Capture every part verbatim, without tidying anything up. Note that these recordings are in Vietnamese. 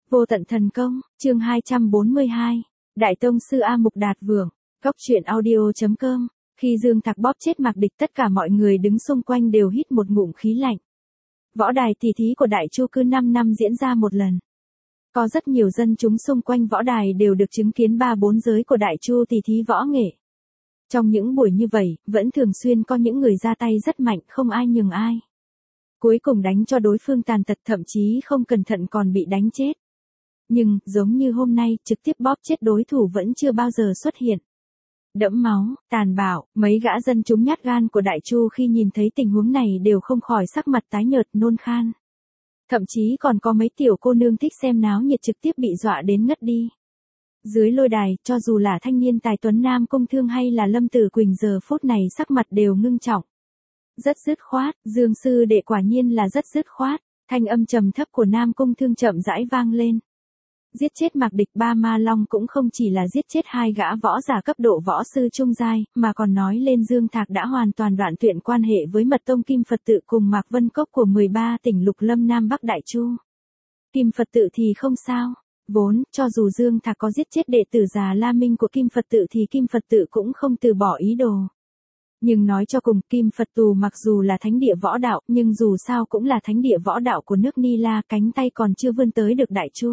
Vô tận thần công, chương hai trăm bốn mươi hai. Đại tông sư A Mục Đạt Vượng, Cốc truyện audio.com. Khi Dương Thạc bóp chết Mạc Địch, tất cả mọi người đứng xung quanh đều hít một ngụm khí lạnh. Võ đài tỷ thí của Đại Chu cứ năm năm diễn ra một lần. Có rất nhiều dân chúng xung quanh võ đài đều được chứng kiến ba bốn giới của Đại Chu tỷ thí võ nghệ. Trong những buổi như vậy, vẫn thường xuyên có những người ra tay rất mạnh, không ai nhường ai. Cuối cùng đánh cho đối phương tàn tật, thậm chí không cẩn thận còn bị đánh chết. Nhưng, giống như hôm nay, trực tiếp bóp chết đối thủ vẫn chưa bao giờ xuất hiện. Đẫm máu, tàn bạo, mấy gã dân chúng nhát gan của Đại Chu khi nhìn thấy tình huống này đều không khỏi sắc mặt tái nhợt, nôn khan. Thậm chí còn có mấy tiểu cô nương thích xem náo nhiệt trực tiếp bị dọa đến ngất đi. Dưới lôi đài, cho dù là thanh niên tài tuấn Nam Cung Thương hay là Lâm Tử Quỳnh giờ phút này sắc mặt đều ngưng trọng. Rất dứt khoát, Dương sư đệ quả nhiên là rất dứt khoát, thanh âm trầm thấp của Nam Cung Thương chậm rãi vang lên. Giết chết Mạc Địch Ba Ma Long cũng không chỉ là giết chết hai gã võ giả cấp độ võ sư trung giai, mà còn nói lên Dương Thạc đã hoàn toàn đoạn tuyệt quan hệ với mật tông Kim Phật Tự cùng Mạc Vân Cốc của mười ba tỉnh Lục Lâm Nam Bắc Đại Chu. Kim Phật Tự thì không sao, vốn, cho dù Dương Thạc có giết chết đệ tử già La Minh của Kim Phật Tự thì Kim Phật Tự cũng không từ bỏ ý đồ. Nhưng nói cho cùng, Kim Phật Tù mặc dù là thánh địa võ đạo, nhưng dù sao cũng là thánh địa võ đạo của nước Ni La, cánh tay còn chưa vươn tới được Đại Chu.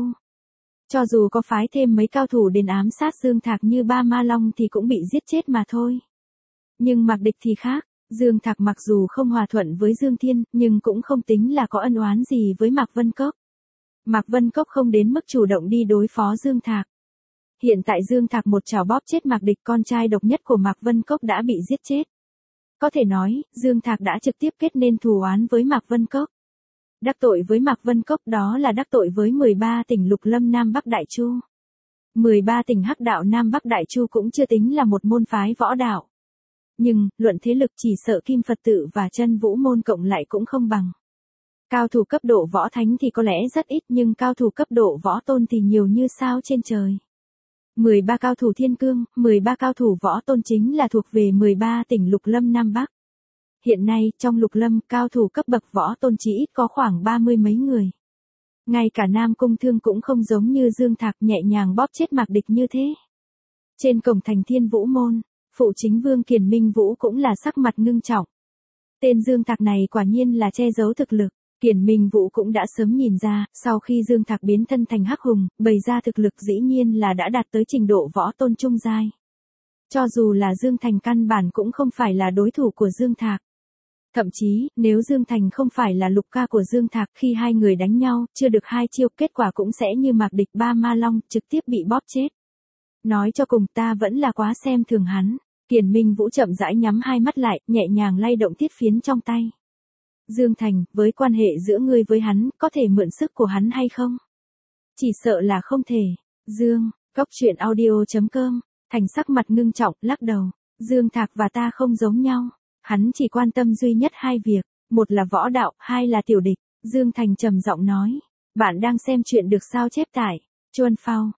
Cho dù có phái thêm mấy cao thủ đến ám sát Dương Thạc như Ba Ma Long thì cũng bị giết chết mà thôi. Nhưng Mạc Địch thì khác, Dương Thạc mặc dù không hòa thuận với Dương Thiên, nhưng cũng không tính là có ân oán gì với Mạc Vân Cốc. Mạc Vân Cốc không đến mức chủ động đi đối phó Dương Thạc. Hiện tại Dương Thạc một chảo bóp chết Mạc Địch, con trai độc nhất của Mạc Vân Cốc đã bị giết chết. Có thể nói, Dương Thạc đã trực tiếp kết nên thù oán với Mạc Vân Cốc. Đắc tội với Mạc Vân Cốc đó là đắc tội với mười ba tỉnh Lục Lâm Nam Bắc Đại Chu. mười ba tỉnh Hắc đạo Nam Bắc Đại Chu cũng chưa tính là một môn phái võ đạo. Nhưng, luận thế lực chỉ sợ Kim Phật Tự và Chân Vũ môn cộng lại cũng không bằng. Cao thủ cấp độ võ thánh thì có lẽ rất ít, nhưng cao thủ cấp độ võ tôn thì nhiều như sao trên trời. mười ba cao thủ thiên cương, mười ba cao thủ võ tôn chính là thuộc về mười ba tỉnh Lục Lâm Nam Bắc. Hiện nay, trong Lục Lâm, cao thủ cấp bậc võ tôn chỉ ít có khoảng ba mươi mấy người. Ngay cả Nam Cung Thương cũng không giống như Dương Thạc nhẹ nhàng bóp chết Mạc Địch như thế. Trên cổng thành Thiên Vũ môn, phụ chính vương Kiền Minh Vũ cũng là sắc mặt ngưng trọng. Tên Dương Thạc này quả nhiên là che giấu thực lực. Kiền Minh Vũ cũng đã sớm nhìn ra, sau khi Dương Thạc biến thân thành Hắc Hùng, bày ra thực lực dĩ nhiên là đã đạt tới trình độ võ tôn trung giai. Cho dù là Dương Thành căn bản cũng không phải là đối thủ của Dương Thạc. Thậm chí, nếu Dương Thành không phải là lục ca của Dương Thạc, khi hai người đánh nhau, chưa được hai chiêu, kết quả cũng sẽ như Mạc Địch Ba Ma Long, trực tiếp bị bóp chết. Nói cho cùng, ta vẫn là quá xem thường hắn. Kiền Minh Vũ chậm rãi nhắm hai mắt lại, nhẹ nhàng lay động thiết phiến trong tay. Dương Thành, với quan hệ giữa ngươi với hắn, có thể mượn sức của hắn hay không? Chỉ sợ là không thể. Dương, Cốc truyện audio.com, Thành sắc mặt ngưng trọng, lắc đầu. Dương Thạc và ta không giống nhau. Hắn chỉ quan tâm duy nhất hai việc, một là võ đạo, hai là tiểu địch. Dương Thành trầm giọng nói. Bạn đang xem chuyện được sao chép tải. Chuan Phao,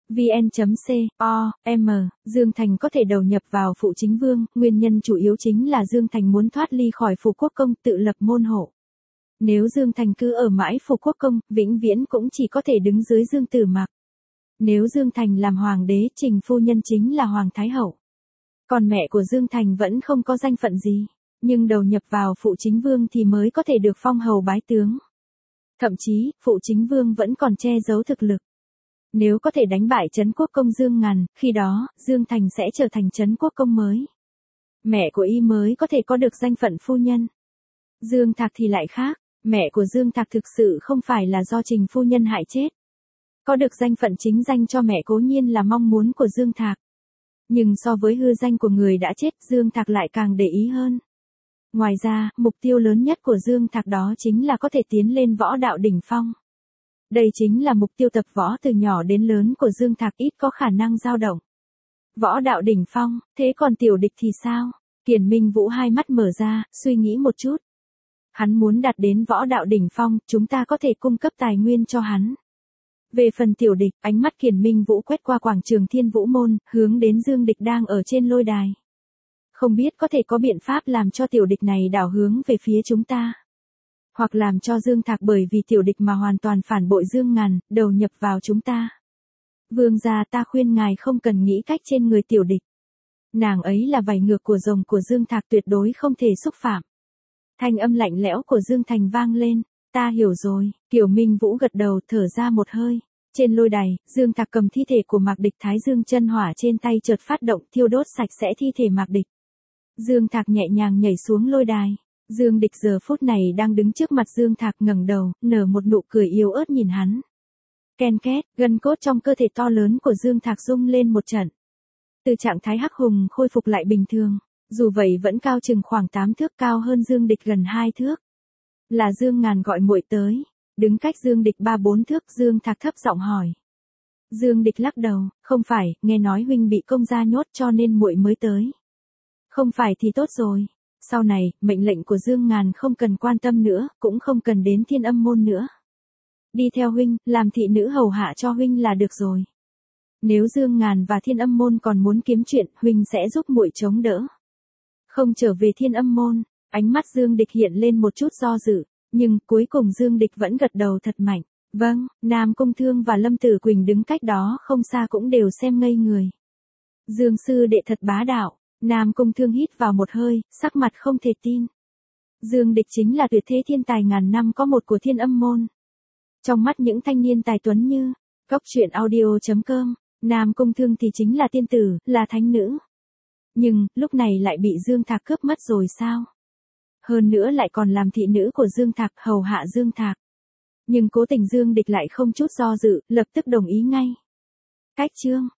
vn.com, Dương Thành có thể đầu nhập vào phụ chính vương, nguyên nhân chủ yếu chính là Dương Thành muốn thoát ly khỏi Phù Quốc Công, tự lập môn hộ. Nếu Dương Thành cứ ở mãi Phù Quốc Công, vĩnh viễn cũng chỉ có thể đứng dưới Dương Tử Mặc. Nếu Dương Thành làm hoàng đế, Trình phu nhân chính là Hoàng Thái Hậu. Còn mẹ của Dương Thành vẫn không có danh phận gì, nhưng đầu nhập vào phụ chính vương thì mới có thể được phong hầu bái tướng. Thậm chí, phụ chính vương vẫn còn che giấu thực lực. Nếu có thể đánh bại Trấn Quốc Công Dương Ngàn, khi đó, Dương Thành sẽ trở thành Trấn Quốc Công mới. Mẹ của y mới có thể có được danh phận phu nhân. Dương Thạc thì lại khác, mẹ của Dương Thạc thực sự không phải là do Trình phu nhân hại chết. Có được danh phận chính danh cho mẹ cố nhiên là mong muốn của Dương Thạc. Nhưng so với hư danh của người đã chết, Dương Thạc lại càng để ý hơn. Ngoài ra, mục tiêu lớn nhất của Dương Thạc đó chính là có thể tiến lên võ đạo đỉnh phong. Đây chính là mục tiêu tập võ từ nhỏ đến lớn của Dương Thạc, ít có khả năng dao động. Võ đạo đỉnh phong, thế còn tiểu địch thì sao? Kiền Minh Vũ hai mắt mở ra, suy nghĩ một chút. Hắn muốn đạt đến võ đạo đỉnh phong, chúng ta có thể cung cấp tài nguyên cho hắn. Về phần tiểu địch, ánh mắt Kiền Minh Vũ quét qua quảng trường Thiên Vũ môn, hướng đến Dương Địch đang ở trên lôi đài. Không biết có thể có biện pháp làm cho tiểu địch này đảo hướng về phía chúng ta. Hoặc làm cho Dương Thạc bởi vì tiểu địch mà hoàn toàn phản bội Dương Ngàn, đầu nhập vào chúng ta. Vương gia, ta khuyên ngài không cần nghĩ cách trên người tiểu địch. Nàng ấy là vảy ngược của rồng của Dương Thạc, tuyệt đối không thể xúc phạm. Thanh âm lạnh lẽo của Dương Thành vang lên. Ta hiểu rồi. Kiều Minh Vũ gật đầu, thở ra một hơi. Trên lôi đài, Dương Thạc cầm thi thể của Mạc Địch, Thái Dương chân hỏa trên tay chợt phát động, thiêu đốt sạch sẽ thi thể Mạc Địch. Dương Thạc nhẹ nhàng nhảy xuống lôi đài. Dương Địch giờ phút này đang đứng trước mặt Dương Thạc, ngẩng đầu, nở một nụ cười yếu ớt nhìn hắn. Ken két, gân cốt trong cơ thể to lớn của Dương Thạc rung lên một trận. Từ trạng thái hắc hùng khôi phục lại bình thường, dù vậy vẫn cao chừng khoảng tám thước, cao hơn Dương Địch gần hai thước. Là Dương Ngàn gọi muội tới, đứng cách Dương Địch ba bốn thước, Dương Thạc thấp giọng hỏi. Dương Địch lắc đầu, không phải, nghe nói huynh bị công gia nhốt cho nên muội mới tới. Không phải thì tốt rồi. Sau này, mệnh lệnh của Dương Ngàn không cần quan tâm nữa, cũng không cần đến Thiên Âm môn nữa. Đi theo huynh, làm thị nữ hầu hạ cho huynh là được rồi. Nếu Dương Ngàn và Thiên Âm môn còn muốn kiếm chuyện, huynh sẽ giúp muội chống đỡ. Không trở về Thiên Âm môn, ánh mắt Dương Địch hiện lên một chút do dự, nhưng cuối cùng Dương Địch vẫn gật đầu thật mạnh. Vâng, Nam Cung Thương và Lâm Tử Quỳnh đứng cách đó không xa cũng đều xem ngây người. Dương sư đệ thật bá đạo. Nam Cung Thương hít vào một hơi, sắc mặt không thể tin. Dương Địch chính là tuyệt thế thiên tài ngàn năm có một của Thiên Âm môn. Trong mắt những thanh niên tài tuấn như Cốc Truyện Audio chấm com, Nam Cung Thương thì chính là tiên tử, là thánh nữ. Nhưng, lúc này lại bị Dương Thạc cướp mất rồi sao? Hơn nữa lại còn làm thị nữ của Dương Thạc, hầu hạ Dương Thạc. Nhưng cố tình Dương Địch lại không chút do dự, lập tức đồng ý ngay. Cách chương